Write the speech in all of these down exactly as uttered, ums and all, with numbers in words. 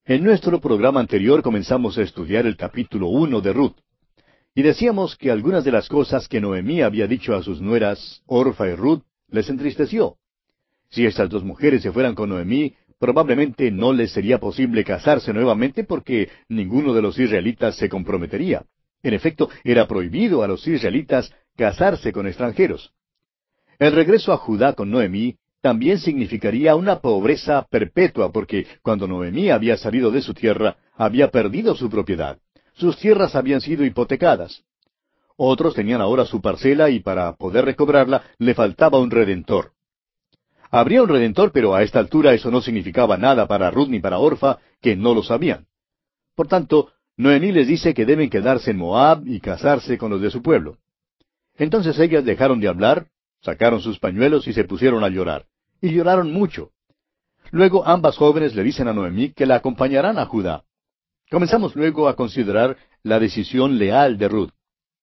En nuestro programa anterior comenzamos a estudiar el capítulo uno de Ruth. Y decíamos que algunas de las cosas que Noemí había dicho a sus nueras, Orfa y Ruth, les entristeció. Si estas dos mujeres se fueran con Noemí, probablemente no les sería posible casarse nuevamente porque ninguno de los israelitas se comprometería. En efecto, era prohibido a los israelitas casarse con extranjeros. El regreso a Judá con Noemí también significaría una pobreza perpetua porque cuando Noemí había salido de su tierra, había perdido su propiedad. Sus tierras habían sido hipotecadas. Otros tenían ahora su parcela y para poder recobrarla le faltaba un redentor. Habría un redentor, pero a esta altura eso no significaba nada para Ruth ni para Orfa, que no lo sabían. Por tanto, Noemí les dice que deben quedarse en Moab y casarse con los de su pueblo. Entonces ellas dejaron de hablar, sacaron sus pañuelos y se pusieron a llorar. Y lloraron mucho. Luego ambas jóvenes le dicen a Noemí que la acompañarán a Judá. Comenzamos luego a considerar la decisión leal de Ruth.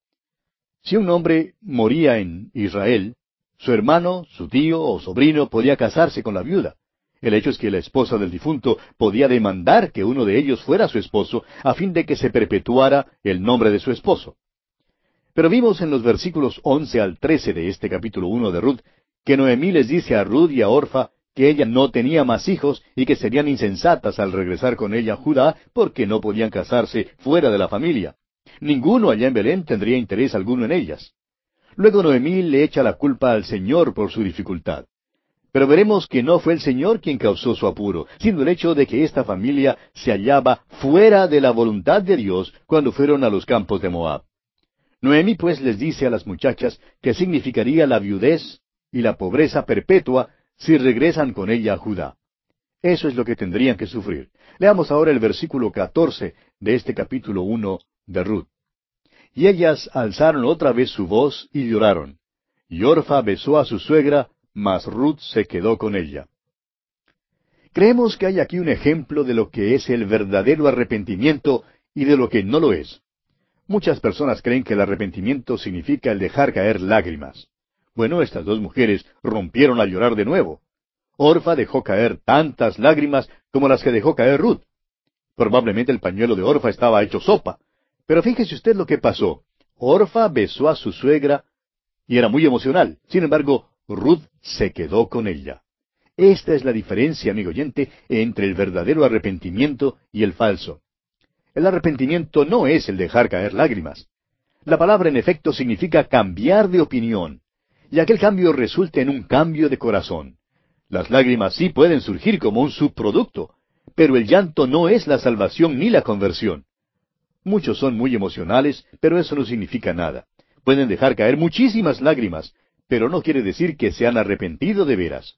Si un hombre moría en Israel, su hermano, su tío o sobrino podía casarse con la viuda. El hecho es que la esposa del difunto podía demandar que uno de ellos fuera su esposo, a fin de que se perpetuara el nombre de su esposo. Pero vimos en los versículos once al trece de este capítulo uno de Ruth, que Noemí les dice a Ruth y a Orfa que ella no tenía más hijos y que serían insensatas al regresar con ella a Judá porque no podían casarse fuera de la familia. Ninguno allá en Belén tendría interés alguno en ellas. Luego Noemí le echa la culpa al Señor por su dificultad. Pero veremos que no fue el Señor quien causó su apuro, sino el hecho de que esta familia se hallaba fuera de la voluntad de Dios cuando fueron a los campos de Moab. Noemí pues les dice a las muchachas que significaría la viudez y la pobreza perpetua si regresan con ella a Judá. Eso es lo que tendrían que sufrir. Leamos ahora el versículo catorce de este capítulo uno de Ruth. Y ellas alzaron otra vez su voz y lloraron. Y Orfa besó a su suegra, mas Ruth se quedó con ella. Creemos que hay aquí un ejemplo de lo que es el verdadero arrepentimiento y de lo que no lo es. Muchas personas creen que el arrepentimiento significa el dejar caer lágrimas. Bueno, estas dos mujeres rompieron a llorar de nuevo. Orfa dejó caer tantas lágrimas como las que dejó caer Ruth. Probablemente el pañuelo de Orfa estaba hecho sopa. Pero fíjese usted lo que pasó. Orfa besó a su suegra y era muy emocional. Sin embargo, Ruth se quedó con ella. Esta es la diferencia, amigo oyente, entre el verdadero arrepentimiento y el falso. El arrepentimiento no es el dejar caer lágrimas. La palabra en efecto significa cambiar de opinión. Y aquel cambio resulta en un cambio de corazón. Las lágrimas sí pueden surgir como un subproducto, pero el llanto no es la salvación ni la conversión. Muchos son muy emocionales, pero eso no significa nada. Pueden dejar caer muchísimas lágrimas, pero no quiere decir que se han arrepentido de veras.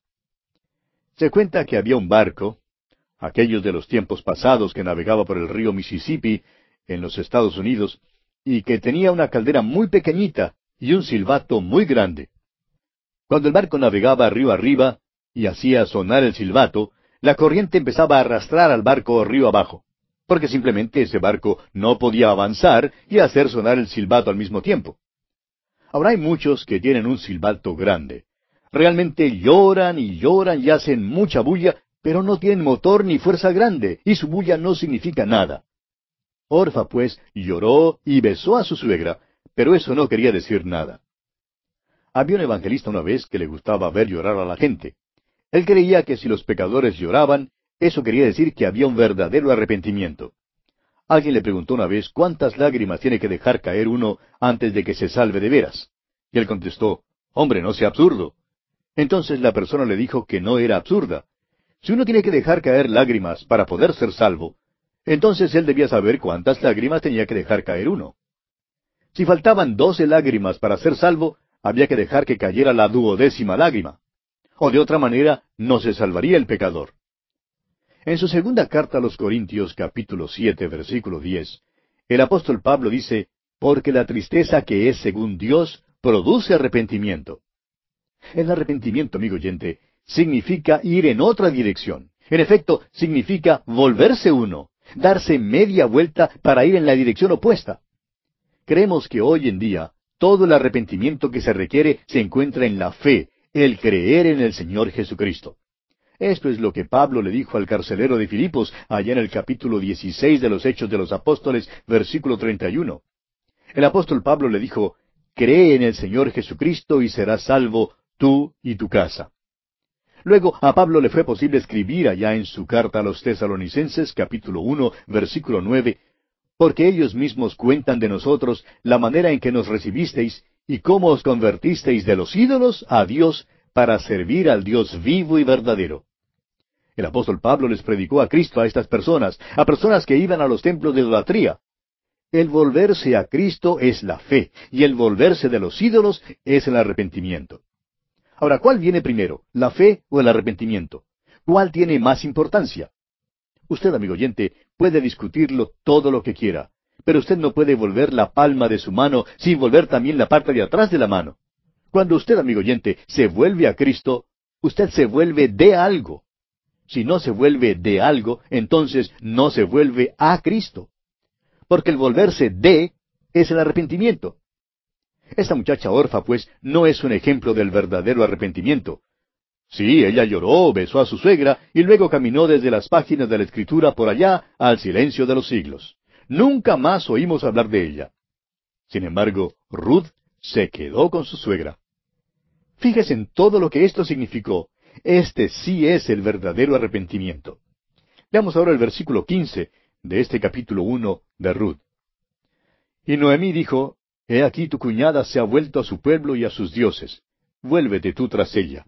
Se cuenta que había un barco, aquellos de los tiempos pasados que navegaba por el río Mississippi en los Estados Unidos, y que tenía una caldera muy pequeñita y un silbato muy grande. Cuando el barco navegaba río arriba y hacía sonar el silbato, la corriente empezaba a arrastrar al barco río abajo, porque simplemente ese barco no podía avanzar y hacer sonar el silbato al mismo tiempo. Ahora hay muchos que tienen un silbato grande. Realmente lloran y lloran y hacen mucha bulla, pero no tienen motor ni fuerza grande, y su bulla no significa nada. Orfa, pues, lloró y besó a su suegra, pero eso no quería decir nada. Había un evangelista una vez que le gustaba ver llorar a la gente. Él creía que si los pecadores lloraban, eso quería decir que había un verdadero arrepentimiento. Alguien le preguntó una vez cuántas lágrimas tiene que dejar caer uno antes de que se salve de veras. Y él contestó, «Hombre, no sea absurdo». Entonces la persona le dijo que no era absurda. Si uno tiene que dejar caer lágrimas para poder ser salvo, entonces él debía saber cuántas lágrimas tenía que dejar caer uno. Si faltaban doce lágrimas para ser salvo, había que dejar que cayera la duodécima lágrima. O de otra manera, no se salvaría el pecador. En su segunda carta a los Corintios, capítulo siete, versículo diez, el apóstol Pablo dice, «Porque la tristeza que es según Dios produce arrepentimiento». El arrepentimiento, amigo oyente, significa ir en otra dirección. En efecto, significa volverse uno, darse media vuelta para ir en la dirección opuesta. Creemos que hoy en día todo el arrepentimiento que se requiere se encuentra en la fe, el creer en el Señor Jesucristo. Esto es lo que Pablo le dijo al carcelero de Filipos, allá en el capítulo dieciséis de los Hechos de los Apóstoles, versículo treinta y uno. El apóstol Pablo le dijo, cree en el Señor Jesucristo y serás salvo tú y tu casa. Luego a Pablo le fue posible escribir allá en su carta a los Tesalonicenses, capítulo uno, versículo nueve, porque ellos mismos cuentan de nosotros la manera en que nos recibisteis y cómo os convertisteis de los ídolos a Dios para servir al Dios vivo y verdadero. El apóstol Pablo les predicó a Cristo a estas personas, a personas que iban a los templos de idolatría. El volverse a Cristo es la fe, y el volverse de los ídolos es el arrepentimiento. Ahora, ¿cuál viene primero, la fe o el arrepentimiento? ¿Cuál tiene más importancia? Usted, amigo oyente, puede discutirlo todo lo que quiera, pero usted no puede volver la palma de su mano sin volver también la parte de atrás de la mano. Cuando usted, amigo oyente, se vuelve a Cristo, usted se vuelve de algo. Si no se vuelve de algo, entonces no se vuelve a Cristo. Porque el volverse de es el arrepentimiento. Esta muchacha orfa, pues, no es un ejemplo del verdadero arrepentimiento. Sí, ella lloró, besó a su suegra y luego caminó desde las páginas de la Escritura por allá al silencio de los siglos. Nunca más oímos hablar de ella. Sin embargo, Ruth se quedó con su suegra. Fíjese en todo lo que esto significó. Este sí es el verdadero arrepentimiento. Veamos ahora el versículo quince de este capítulo uno de Ruth. Y Noemí dijo, He aquí tu cuñada se ha vuelto a su pueblo y a sus dioses. Vuélvete tú tras ella.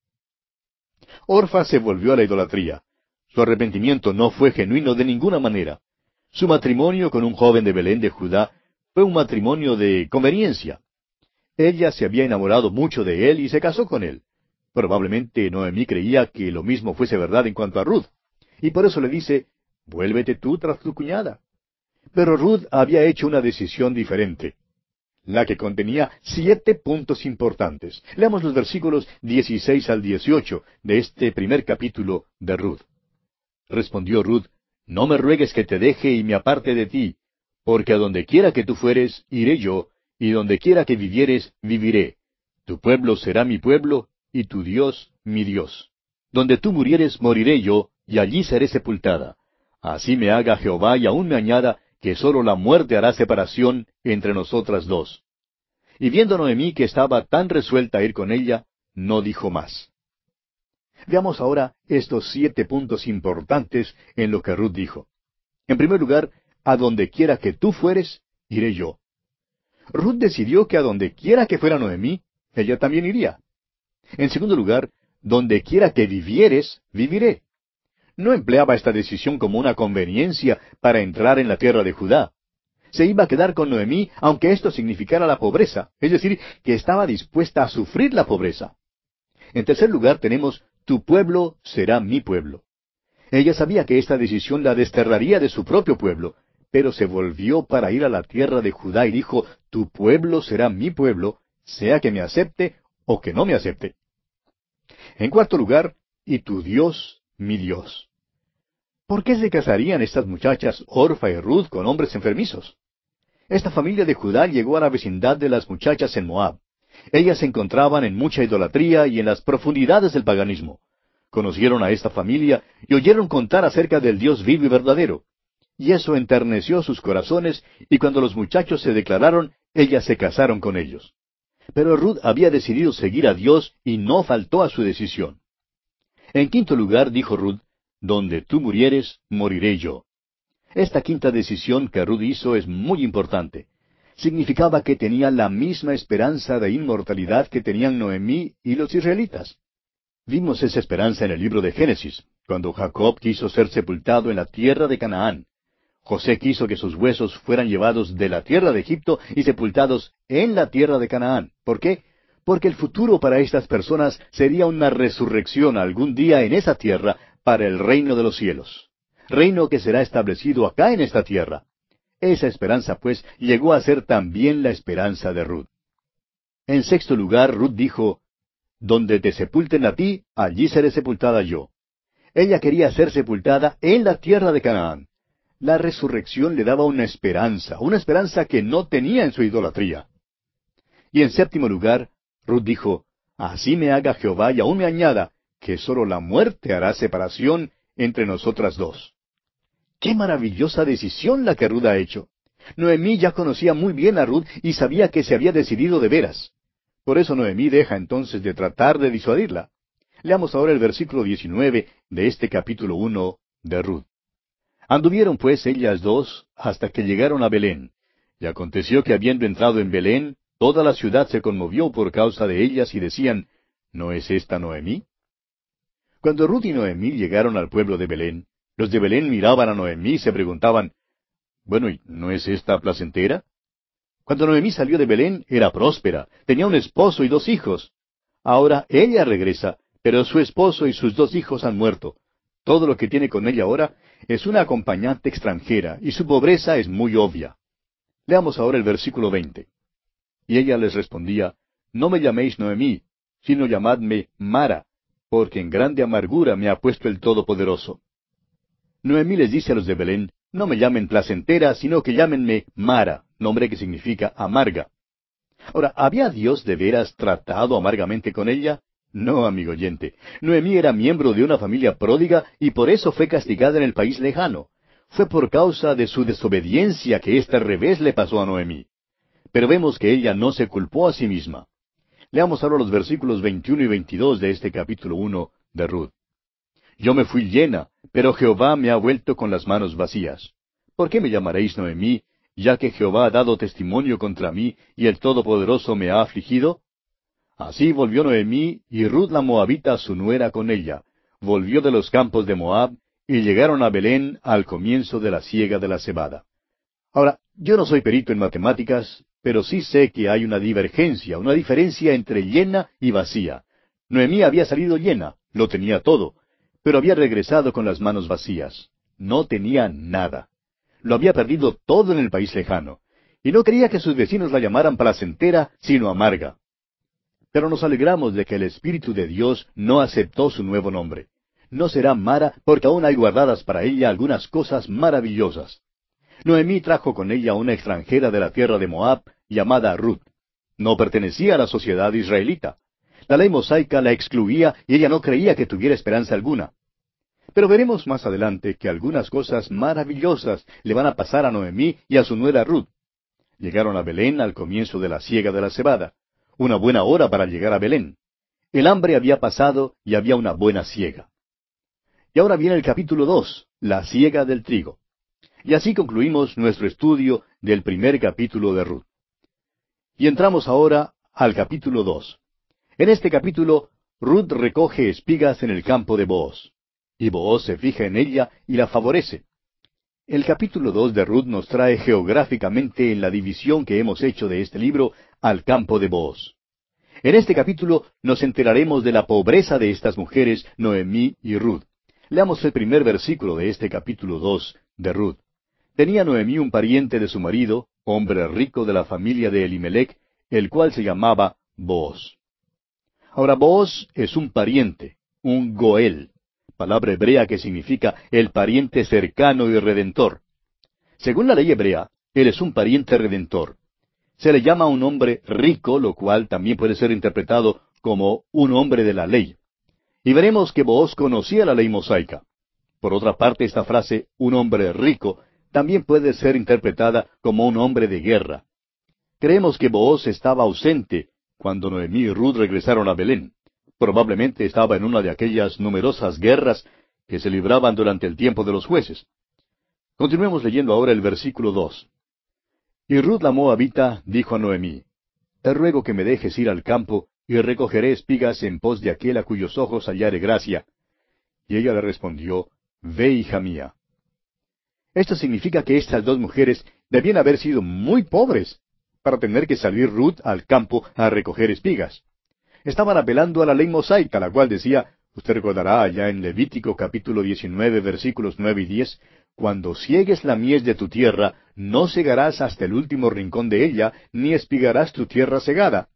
Orfa se volvió a la idolatría. Su arrepentimiento no fue genuino de ninguna manera. Su matrimonio con un joven de Belén de Judá fue un matrimonio de conveniencia. Ella se había enamorado mucho de él y se casó con él. Probablemente Noemí creía que lo mismo fuese verdad en cuanto a Ruth. Y por eso le dice, vuélvete tú tras tu cuñada. Pero Ruth había hecho una decisión diferente, la que contenía siete puntos importantes. Leamos los versículos dieciséis al dieciocho de este primer capítulo de Ruth. Respondió Ruth, No me ruegues que te deje y me aparte de ti, porque a donde quiera que tú fueres, iré yo, y donde quiera que vivieres, viviré. Tu pueblo será mi pueblo, y tu Dios mi Dios. Donde tú murieres, moriré yo, y allí seré sepultada. Así me haga Jehová y aún me añada, que sólo la muerte hará separación entre nosotras dos. Y viendo Noemí que estaba tan resuelta a ir con ella, no dijo más. Veamos ahora estos siete puntos importantes en lo que Ruth dijo. En primer lugar, a donde quiera que tú fueres, iré yo. Ruth decidió que a donde quiera que fuera Noemí, ella también iría. En segundo lugar, donde quiera que vivieres, viviré. No empleaba esta decisión como una conveniencia para entrar en la tierra de Judá. Se iba a quedar con Noemí, aunque esto significara la pobreza, es decir, que estaba dispuesta a sufrir la pobreza. En tercer lugar tenemos, tu pueblo será mi pueblo. Ella sabía que esta decisión la desterraría de su propio pueblo, pero se volvió para ir a la tierra de Judá y dijo, tu pueblo será mi pueblo, sea que me acepte o que no me acepte. En cuarto lugar, y tu Dios, mi Dios. ¿Por qué se casarían estas muchachas Orfa y Ruth con hombres enfermizos? Esta familia de Judá llegó a la vecindad de las muchachas en Moab. Ellas se encontraban en mucha idolatría y en las profundidades del paganismo. Conocieron a esta familia y oyeron contar acerca del Dios vivo y verdadero. Y eso enterneció sus corazones, y cuando los muchachos se declararon, ellas se casaron con ellos. Pero Ruth había decidido seguir a Dios y no faltó a su decisión. En quinto lugar, dijo Ruth, donde tú murieres, moriré yo. Esta quinta decisión que Ruth hizo es muy importante. Significaba que tenía la misma esperanza de inmortalidad que tenían Noemí y los israelitas. Vimos esa esperanza en el libro de Génesis, cuando Jacob quiso ser sepultado en la tierra de Canaán. José quiso que sus huesos fueran llevados de la tierra de Egipto y sepultados en la tierra de Canaán. ¿Por qué? Porque el futuro para estas personas sería una resurrección algún día en esa tierra para el reino de los cielos. Reino que será establecido acá en esta tierra. Esa esperanza, pues, llegó a ser también la esperanza de Ruth. En sexto lugar, Ruth dijo, donde te sepulten a ti, allí seré sepultada yo. Ella quería ser sepultada en la tierra de Canaán. La resurrección le daba una esperanza, una esperanza que no tenía en su idolatría. Y en séptimo lugar, Ruth dijo, así me haga Jehová y aún me añada, que sólo la muerte hará separación entre nosotras dos. ¡Qué maravillosa decisión la que Ruth ha hecho! Noemí ya conocía muy bien a Ruth y sabía que se había decidido de veras. Por eso Noemí deja entonces de tratar de disuadirla. Leamos ahora el versículo diecinueve de este capítulo uno de Ruth. Anduvieron pues ellas dos hasta que llegaron a Belén. Y aconteció que habiendo entrado en Belén, toda la ciudad se conmovió por causa de ellas y decían, ¿no es esta Noemí? Cuando Ruth y Noemí llegaron al pueblo de Belén, los de Belén miraban a Noemí y se preguntaban, bueno, ¿y no es esta placentera? Cuando Noemí salió de Belén era próspera, tenía un esposo y dos hijos. Ahora ella regresa, pero su esposo y sus dos hijos han muerto. Todo lo que tiene con ella ahora es una acompañante extranjera, y su pobreza es muy obvia. Leamos ahora el versículo veinte. Y ella les respondía, no me llaméis Noemí, sino llamadme Mara, porque en grande amargura me ha puesto el Todopoderoso. Noemí les dice a los de Belén, no me llamen placentera, sino que llámenme Mara, nombre que significa amarga. Ahora, ¿había Dios de veras tratado amargamente con ella? No, amigo oyente. Noemí era miembro de una familia pródiga y por eso fue castigada en el país lejano. Fue por causa de su desobediencia que este revés le pasó a Noemí. Pero vemos que ella no se culpó a sí misma. Leamos ahora los versículos veintiuno y veintidós de este capítulo uno de Ruth. Yo me fui llena, pero Jehová me ha vuelto con las manos vacías. ¿Por qué me llamaréis Noemí, ya que Jehová ha dado testimonio contra mí, y el Todopoderoso me ha afligido? Así volvió Noemí, y Ruth la Moabita su nuera con ella. Volvió de los campos de Moab, y llegaron a Belén al comienzo de la siega de la cebada. Ahora, yo no soy perito en matemáticas, pero sí sé que hay una divergencia, una diferencia entre llena y vacía. Noemí había salido llena, lo tenía todo, pero había regresado con las manos vacías. No tenía nada. Lo había perdido todo en el país lejano, y no quería que sus vecinos la llamaran placentera, sino amarga. Pero nos alegramos de que el Espíritu de Dios no aceptó su nuevo nombre. No será Mara, porque aún hay guardadas para ella algunas cosas maravillosas. Noemí trajo con ella una extranjera de la tierra de Moab, llamada Ruth. No pertenecía a la sociedad israelita. La ley mosaica la excluía y ella no creía que tuviera esperanza alguna. Pero veremos más adelante que algunas cosas maravillosas le van a pasar a Noemí y a su nuera Ruth. Llegaron a Belén al comienzo de la siega de la cebada. Una buena hora para llegar a Belén. El hambre había pasado y había una buena siega. Y ahora viene el capítulo dos, la siega del trigo. Y así concluimos nuestro estudio del primer capítulo de Ruth. Y entramos ahora al capítulo dos. En este capítulo, Ruth recoge espigas en el campo de Booz. Y Booz se fija en ella y la favorece. El capítulo dos de Ruth nos trae geográficamente en la división que hemos hecho de este libro al campo de Booz. En este capítulo nos enteraremos de la pobreza de estas mujeres, Noemí y Ruth. Leamos el primer versículo de este capítulo dos de Ruth. Tenía Noemí un pariente de su marido, hombre rico de la familia de Elimelech, el cual se llamaba Booz. Ahora, Booz es un pariente, un goel, palabra hebrea que significa el pariente cercano y redentor. Según la ley hebrea, él es un pariente redentor. Se le llama un hombre rico, lo cual también puede ser interpretado como un hombre de la ley. Y veremos que Booz conocía la ley mosaica. Por otra parte, esta frase, un hombre rico, también puede ser interpretada como un hombre de guerra. Creemos que Booz estaba ausente cuando Noemí y Ruth regresaron a Belén. Probablemente estaba en una de aquellas numerosas guerras que se libraban durante el tiempo de los jueces. Continuemos leyendo ahora el versículo dos. Y Ruth la Moabita dijo a Noemí, Te ruego que me dejes ir al campo, y recogeré espigas en pos de aquel a cuyos ojos hallare gracia. Y ella le respondió, Ve, hija mía. Esto significa que estas dos mujeres debían haber sido muy pobres para tener que salir Ruth al campo a recoger espigas. Estaban apelando a la ley mosaica, la cual decía, usted recordará allá en Levítico capítulo diecinueve, versículos nueve y diez, Cuando ciegues la mies de tu tierra, no segarás hasta el último rincón de ella, ni espigarás tu tierra segada.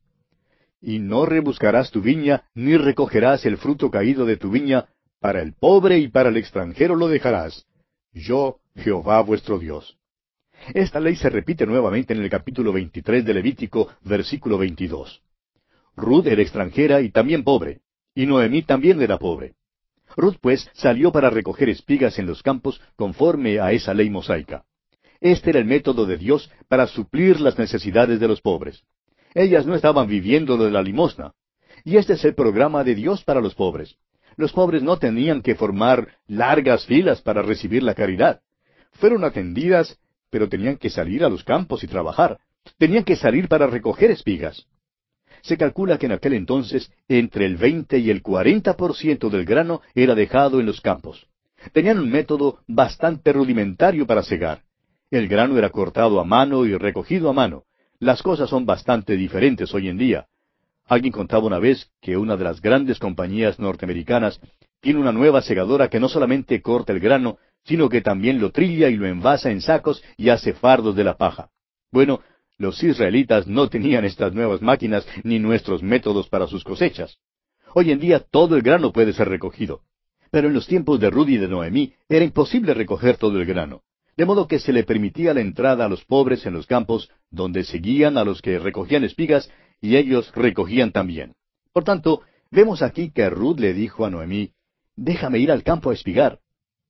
Y no rebuscarás tu viña, ni recogerás el fruto caído de tu viña, para el pobre y para el extranjero lo dejarás. Yo, Jehová vuestro Dios. Esta ley se repite nuevamente en el capítulo veintitrés de Levítico, versículo veintidós. Ruth era extranjera y también pobre. Y Noemí también era pobre. Ruth, pues, salió para recoger espigas en los campos conforme a esa ley mosaica. Este era el método de Dios para suplir las necesidades de los pobres. Ellas no estaban viviendo de la limosna. Y este es el programa de Dios para los pobres. Los pobres no tenían que formar largas filas para recibir la caridad. Fueron atendidas, pero tenían que salir a los campos y trabajar. Tenían que salir para recoger espigas. Se calcula que en aquel entonces entre el veinte y el cuarenta por ciento del grano era dejado en los campos. Tenían un método bastante rudimentario para cegar. El grano era cortado a mano y recogido a mano. Las cosas son bastante diferentes hoy en día. Alguien contaba una vez que una de las grandes compañías norteamericanas tiene una nueva segadora que no solamente corta el grano, sino que también lo trilla y lo envasa en sacos y hace fardos de la paja. Bueno, los israelitas no tenían estas nuevas máquinas ni nuestros métodos para sus cosechas. Hoy en día todo el grano puede ser recogido. Pero en los tiempos de Ruth y de Noemí era imposible recoger todo el grano. De modo que se le permitía la entrada a los pobres en los campos, donde seguían a los que recogían espigas, y ellos recogían también. Por tanto, vemos aquí que Ruth le dijo a Noemí, déjame ir al campo a espigar.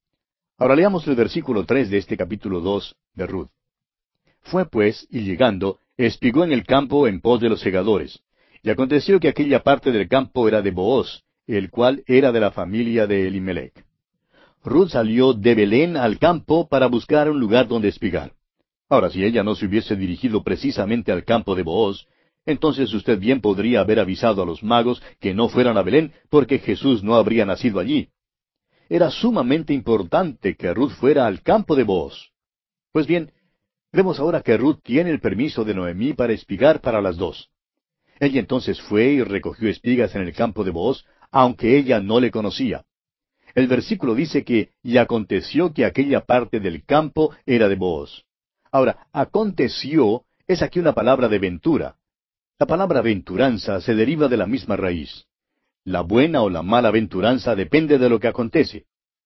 Ahora leamos el versículo tres de este capítulo dos de Ruth. Fue pues, y llegando, espigó en el campo en pos de los segadores. Y aconteció que aquella parte del campo era de Booz, el cual era de la familia de Elimelech. Ruth salió de Belén al campo para buscar un lugar donde espigar. Ahora, si ella no se hubiese dirigido precisamente al campo de Booz, entonces usted bien podría haber avisado a los magos que no fueran a Belén, porque Jesús no habría nacido allí. Era sumamente importante que Ruth fuera al campo de Booz. Pues bien, vemos ahora que Ruth tiene el permiso de Noemí para espigar para las dos. Ella entonces fue y recogió espigas en el campo de Booz, aunque ella no le conocía. El versículo dice que, y aconteció que aquella parte del campo era de Booz. Ahora, aconteció es aquí una palabra de ventura. La palabra aventuranza se deriva de la misma raíz. La buena o la mala aventuranza depende de lo que acontece.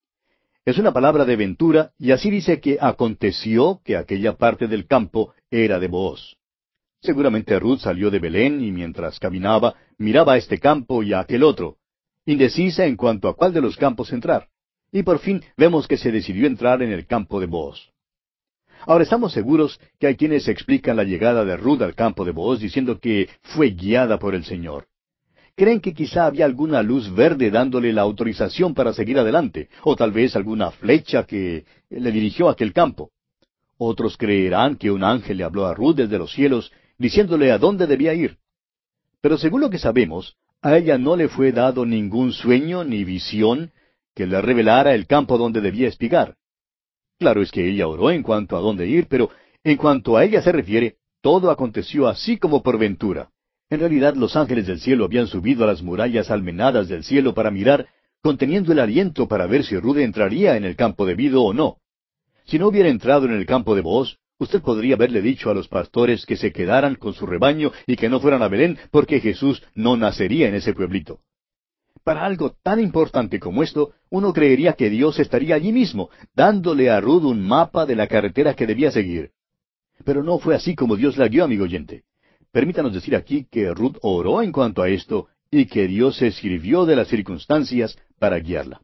Es una palabra de ventura, y así dice que aconteció que aquella parte del campo era de Booz. Seguramente Ruth salió de Belén y mientras caminaba miraba a este campo y a aquel otro, indecisa en cuanto a cuál de los campos entrar. Y por fin vemos que se decidió entrar en el campo de Booz. Ahora estamos seguros que hay quienes explican la llegada de Ruth al campo de Booz diciendo que fue guiada por el Señor. Creen que quizá había alguna luz verde dándole la autorización para seguir adelante, o tal vez alguna flecha que le dirigió a aquel campo. Otros creerán que un ángel le habló a Ruth desde los cielos, diciéndole a dónde debía ir. Pero según lo que sabemos, a ella no le fue dado ningún sueño ni visión que le revelara el campo donde debía espigar. Claro es que ella oró en cuanto a dónde ir, pero en cuanto a ella se refiere, todo aconteció así como por ventura. En realidad los ángeles del cielo habían subido a las murallas almenadas del cielo para mirar, conteniendo el aliento para ver si Ruth entraría en el campo debido o no. Si no hubiera entrado en el campo de Booz, usted podría haberle dicho a los pastores que se quedaran con su rebaño y que no fueran a Belén, porque Jesús no nacería en ese pueblito. Para algo tan importante como esto, uno creería que Dios estaría allí mismo, dándole a Ruth un mapa de la carretera que debía seguir. Pero no fue así como Dios la guió, amigo oyente. Permítanos decir aquí que Ruth oró en cuanto a esto, y que Dios se sirvió de las circunstancias para guiarla.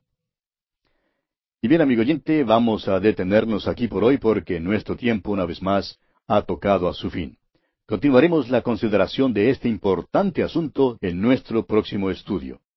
Y bien, amigo oyente, vamos a detenernos aquí por hoy porque nuestro tiempo, una vez más, ha tocado a su fin. Continuaremos la consideración de este importante asunto en nuestro próximo estudio.